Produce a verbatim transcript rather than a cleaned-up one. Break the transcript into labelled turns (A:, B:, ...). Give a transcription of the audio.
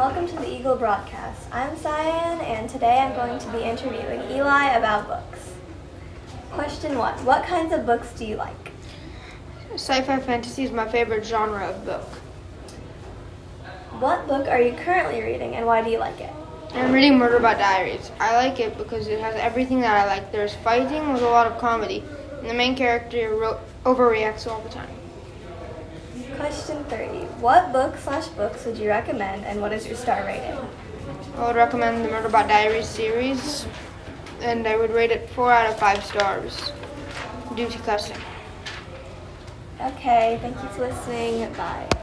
A: welcome to the Eagle Broadcast. I'm Cyan, and today I'm going to be interviewing Eli about books. Question one, what kinds of books do you like?
B: Sci-fi fantasy is my favorite genre of book.
A: What book are you currently reading, and why do you like it?
B: I'm reading Murderbot Diaries. I like it because it has everything that I like. There's fighting with a lot of comedy, and the main character ro- overreacts all the time.
A: Question three, what book slash books would you recommend, and what is your star rating?
B: I would recommend the Murderbot Diaries series, and I would rate it four out of five stars due to cussing.
A: Okay, thank you for listening. Bye.